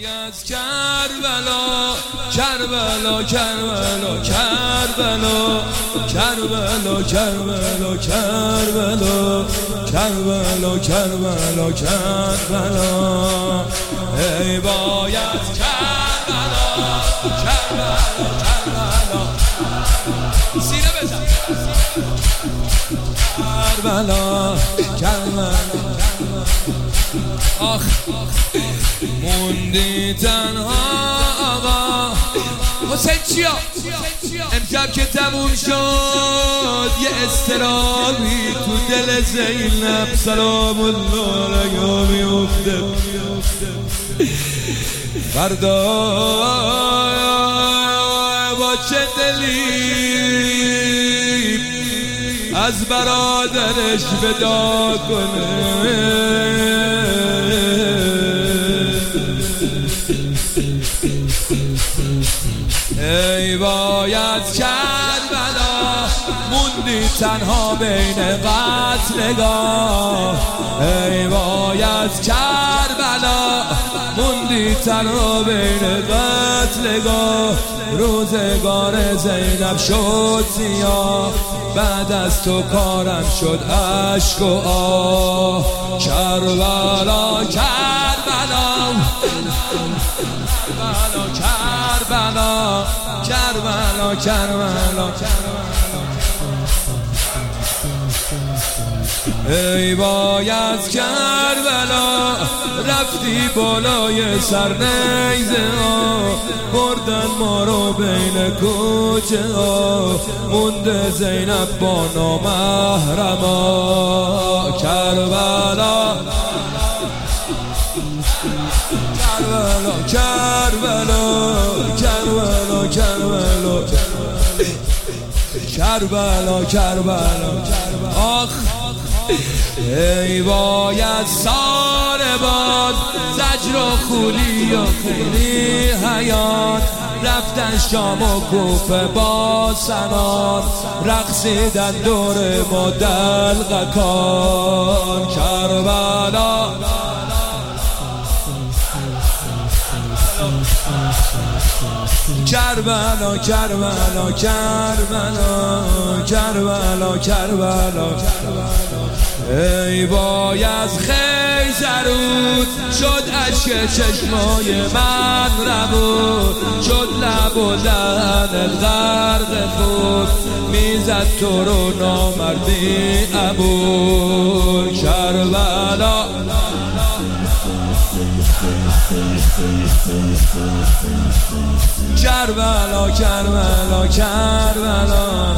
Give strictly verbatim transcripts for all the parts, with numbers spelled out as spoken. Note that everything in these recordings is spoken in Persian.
از کربلا کربلا کربلا کربلا کربلا کربلا کربلا کربلا کربلا کربلا ای باید کربلا کربلا کربلا سینه بزن کربلا کربلا آخ موندی تنها آقا حسین چیا امشب که تموم شد یه استرابی تو دل زینب سلام الله علیها میفته فردا با چه دلی از برادرش ودا کنه ای باید کربلا موندی تنها بین قتلگاه ای باید کربلا موندی تنها بین قتلگاه روزگار زینب شد سیاه بعد از تو کارم شد عشق و آه کربلا کربلا کربلا کربلا کربلا ای باید کربلا رفتی بالای سر نیزه ها بردن ما رو بین کوچه ها مونده زینب با نامحرما کربلا کربلا کربلا کربلا کربلا کربلا کربلا آخ ای باید ساربان زجر و خولی و خیلی حیات رفتن شام و کوفه با سنان رقصیدن دور ما دلقکان کربلا کربلا کربلا کربلا کربلا کربلا ای باید خیزرود شد عشق چشمای من ربود شد لب و دهن غرق خود میزد تو رو نامردی عبور کربلا کربلا کربلا کربلا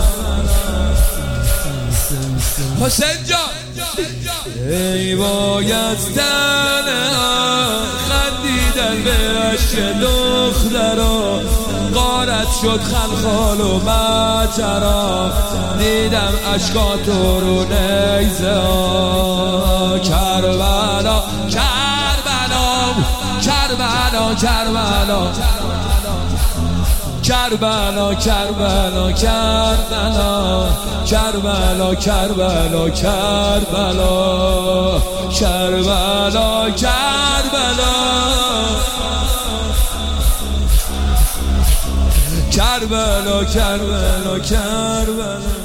حسین جان ای باید تنها خندیدن به عشق دخترا غارت شد خلخال و مجرا دیدم عشقاتو رو نیزه ها کربلا کربلا کربلا کربلا کربلا کربلا کربلا کربلا کربلا کربلا کربلا کربلا کربلا کربلا کربلا